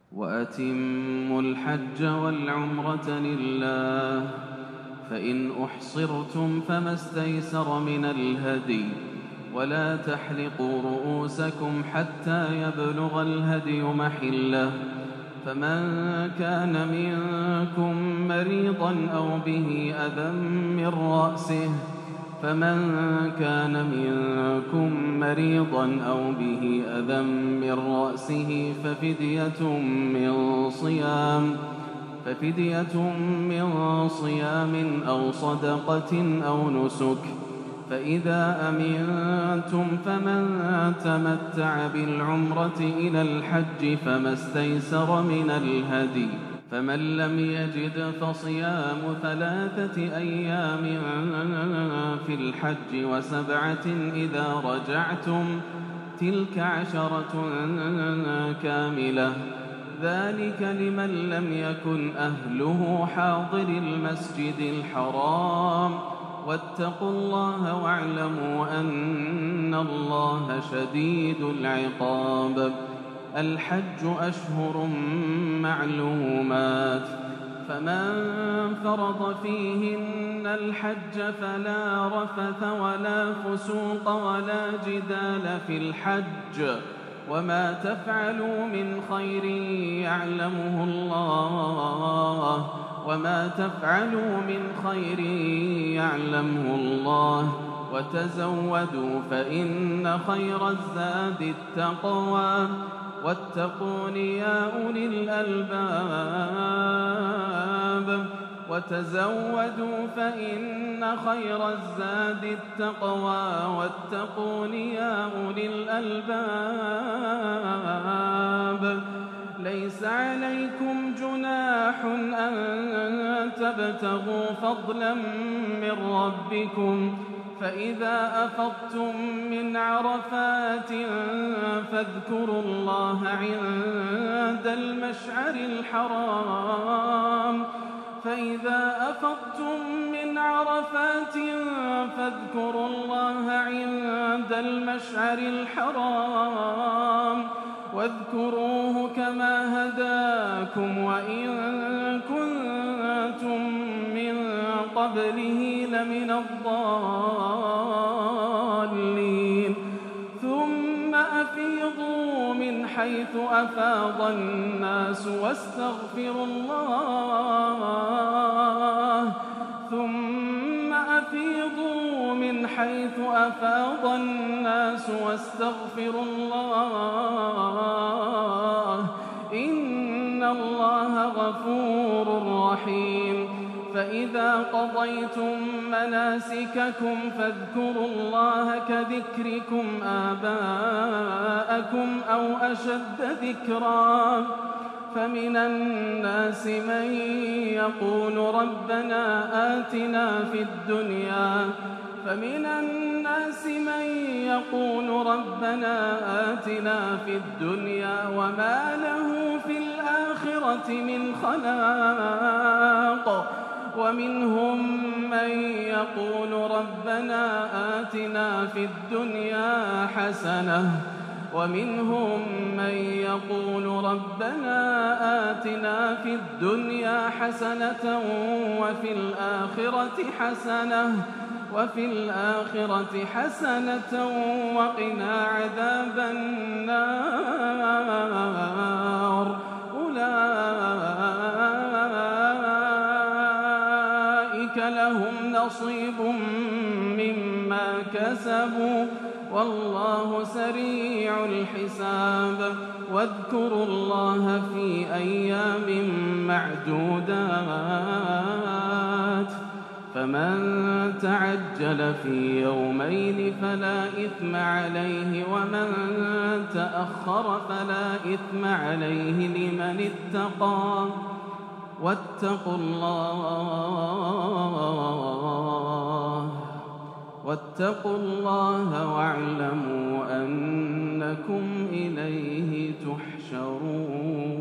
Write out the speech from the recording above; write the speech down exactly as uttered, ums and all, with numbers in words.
وأتموا الحج والعمرة لله، فإن أحصرتم فما استيسر من الهدي، ولا تحلقوا رؤوسكم حتى يبلغ الهدي محله، فمن كان منكم مريضا أو به أذى من رأسه فمن كان منكم مريضا أو به أذى من رأسه ففدية من صيام ففدية من صيام أو صدقة أو نسك. فإذا أمنتم فمن تمتع بالعمرة إلى الحج فما استيسر من الهدي، فمن لم يجد فصيام ثلاثة أيام في الحج وسبعة إذا رجعتم، تلك عشرة كاملة، ذلك لمن لم يكن أهله حاضر المسجد الحرام. واتقوا الله واعلموا أن الله شديد العقاب. الحج أشهر معلومات، فمن فرض فيهن الحج فلا رفث ولا فسوق ولا جدال في الحج، وما تفعلوا من خير يعلمه الله وما تفعلوا من خير يعلمه الله وتزودوا فإن خير الزاد التقوى، واتقون يا أولي الألباب وتزودوا فإن خير الزاد التقوى، واتقون يا أولي الألباب. ليس عليكم جناح أن تبتغوا فضلا من ربكم، فإذا أفضتم من عرفات فاذكروا الله عند المشعر الحرام فإذا أفضتم من عرفات فاذكروا الله عند المشعر الحرام واذكروه كما هداكم وإن كنتم من قبله لمن الضالين. ثم أفيضوا من حيث أفاض الناس واستغفروا الله ثم أفيضوا من حيث أفاض الناس واستغفروا الله إن الله غفور رحيم. فإذا قضيتم مناسككم فاذكروا الله كذكركم آباءكم أو أشد ذكرا. فمن الناس من يقول ربنا آتنا في الدنيا فمن الناس من يقول ربنا آتنا في الدنيا وما له في الآخرة من خلاق ومنهم من يقول ربنا آتنا في الدنيا حسنة ومنهم من يقول ربنا آتنا في الدنيا حسنة وفي الآخرة حسنة وفي الآخرة حسنة وقنا عذاب النار. أولئك لهم نصيب مما كسبوا والله سريع الحساب. واذكروا الله في أيام معدودات فمن تعجل في يومين فلا إثم عليه ومن تأخر فلا إثم عليه لمن اتقى. واتقوا الله واتقوا الله واعلموا أنكم إليه تحشرون.